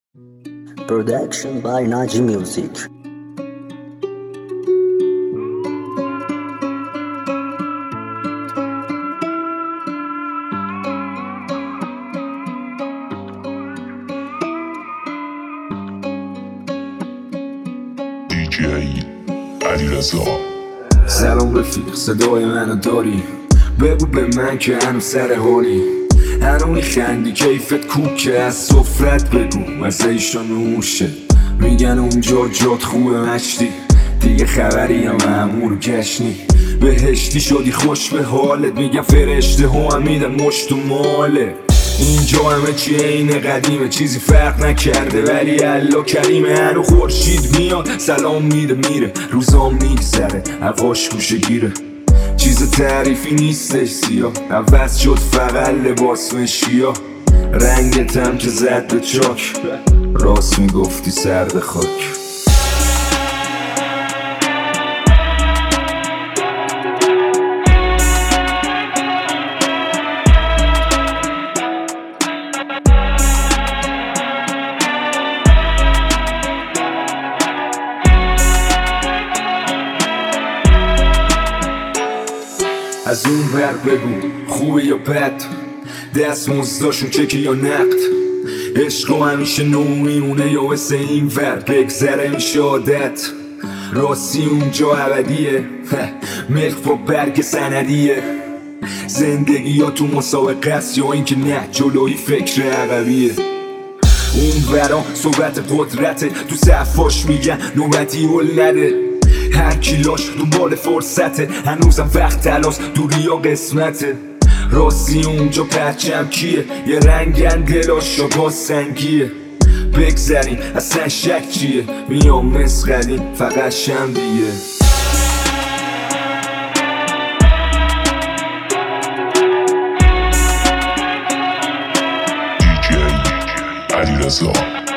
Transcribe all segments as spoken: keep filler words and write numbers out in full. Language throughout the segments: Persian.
Production by Naji Music. دی جی علیرضا. سلام رفیق، صدای منو داری؟ بگو به من که هنو سر حالی، هنو میخندی کیفت کوکه، از سفرت بگو مزه‌ایشو نوشه. میگن اونجا جات خوبه مشتی، دیگه خبری هم مأمور گشنی. بهشتی شدی خوش به حالت، میگن فرشته ها هم میدن مشت و ماله. اینجا همه چی عین قدیمه، چیزی فرق نکرده ولی الله کریمه. هنو خورشید میاد سلام میده میره، روزام میگذره هواش گوشه گیره. چیز تعریفی نیستش سیاه، عوض شد فقط لباس مشکیا. رنگت هم که زد به چاک، راست میگفتی سرد خاک. از اون ور بگو خوبه یا بد، دست مزداشون چکه یا نقد. عشق همیشه نو میمونه یا واسه این ور بگذره میشه عادت. راستی اونجا ابدیه، ملک با برگ سندیه. زندگی یا تو مسابقه است یا اینکه نه جلوی فکر عقبیه. اون ورا صحبت قدرته، تو صفاش میگن نوبتی ول نده. هر کیلاش دنبال فرصته، هنوزم وقت تلاس دوری یا قسمته. راستی اونجا پرچم کیه، یه رنگن دلاشا با سنگیه. بگذریم اصلا شک چیه، میام مسخریم فقط شنبیه. دی جی علیرضا.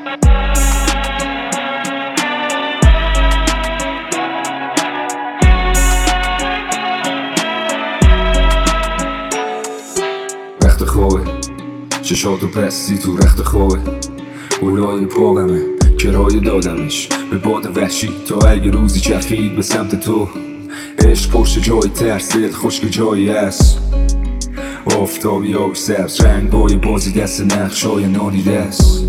رخت خوابه چشاتو پستی تو رخت خوابه، اولای پاقمه کرایه دادمش به باد وحشی. تا اگه روزی چرخید به سمت تو، عشق پشت جای ترس، دل خشک جایی هست. آفتابی آب سبز رنگای بازی دست نقشای نادیده است.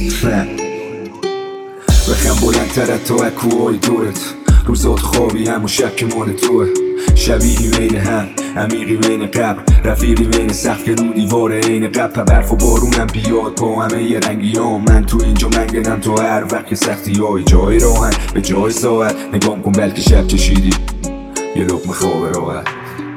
بخم بلندتر تا اکوهای دورت، روزات خوابی هم و شک مال توه. شبیهی بین هم، عمیقی بین قبر، رفیقی بین سقف که رو دیوار عین قبر. برف و بارونم بیاد با همه یه رنگی ها، من تو اینجا منگنم تو هر وقت که سختی های. جای راهن به جای ساعت، نگام کن بلکه شب چشیدی یه لقمه خواب راحت.